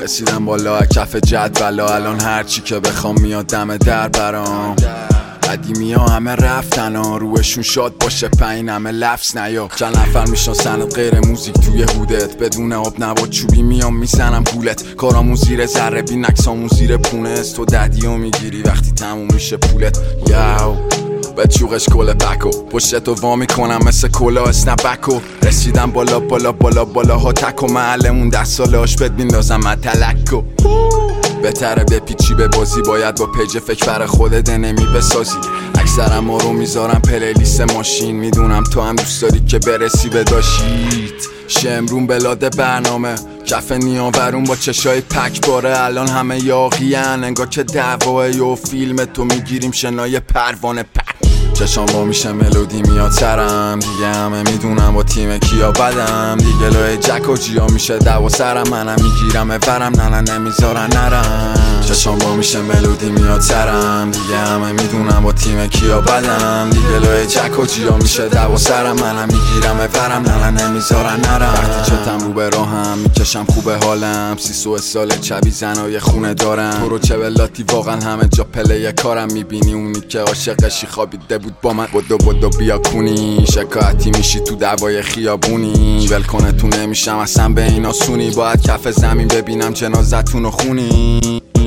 رسیدم بالا کف جدولا، الان هرچی که بخوام میاد دم در برام. قدیمی ها همه رفتن ها، روشون شاد باشه پایین همه لفظ نیا. چند نفر میشناسنت غیر موزیک توی هودت، بدون آب نبات چوبی میام میزنم گولت. کارامون زیر ذره بین عکسامون زیر پونه است، تو ددیو میگیری وقتی تموم میشه پولت. یاو به چوغش کل بکو پشتتو وا میکنم مثل کلا اسنپکو. رسیدم بالا بالا بالا بالا ها تکو، محلمون 10 ساله هاش بد میندازم متلکو. بهتره بپیچی به بازی، باید با پیج فکر بر خودت نمی بسازی. اکثرم ما رو میذارم پلیلیست ماشین، میدونم تو هم دوست داری که برسی به داشیت. شمرون بلاد برنامه کف نیاورون با چشای پک باره، الان همه یاقیان انگار که دعواه و فیلم تو میگیریم شنای پروانه پک. چشام با میشه ملودی میاد سرم، دیگه همه میدونم با تیم کیا بدم. دیگه لای جک و جیا میشه دوا سرم، منم میگیرم ورم نه نمیذارن نرم. چشام با میشه ملودی میاد سرم، دیگه همه میدونم با تیم کیا بدم. دیگه لای جک و جیا میشه دوا سرم، منم میگیرم ورم نه نمیذارن نرم. وقتی چتم رو به راهم میکشم خوبه حالم، 32 سال چبی زنای خونه دارم. تو رو چه ولاتی واقعا همه جا پله کارم، میبینی اونی که عاشقشی خوابیده بود با من. بدو بیا کونی شکایتی میشی تو دوای خیابونی، ولکنه تو نمیشم اصلا به این آسونی. باید کف زمین ببینم جنازتون رو خونی.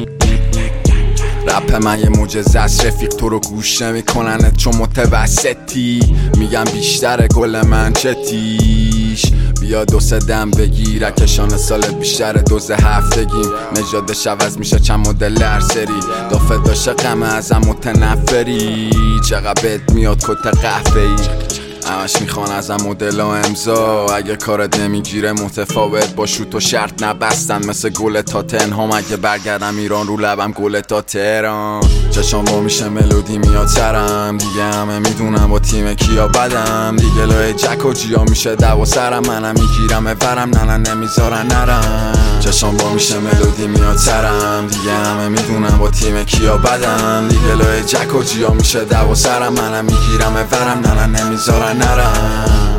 رپ من یه معجزه است رفیق، تو رو گوش نمیکننت چون متوسطی. میگم بیشتر گل من چتیش، بیا 2-3 دم بگیر اکشان سالت بیشتر دوز هفتگیم. نژادش عوض میشه چند مدل هر سری، دافه داشته غم ازم متنفری. چقدر بهت میاد کت قهوه‌ای، همش میخوان ازم مدلا امضا. اگه کارت نمیگیره متفاوت باشو تو شرط نبستن، مثل گل تاتنهام. اگه برگردم ایران رو لبم گل تا تهران. چشام با میشه ملودی میاد سرم، دیگه همه میدونم با تیم کیا بدم. دیگه لای جک و جیا میشه دوا سرم، منم میگیرم ورم نه نمیذارن نرم. چشام با میشه ملودی میاد سرم، دیگه همه میدونم با تیم کیا بدم. دیگه لای جک و جیا میشه دوا سرم، منم میگیرم ورم نه نمیذارن نرم.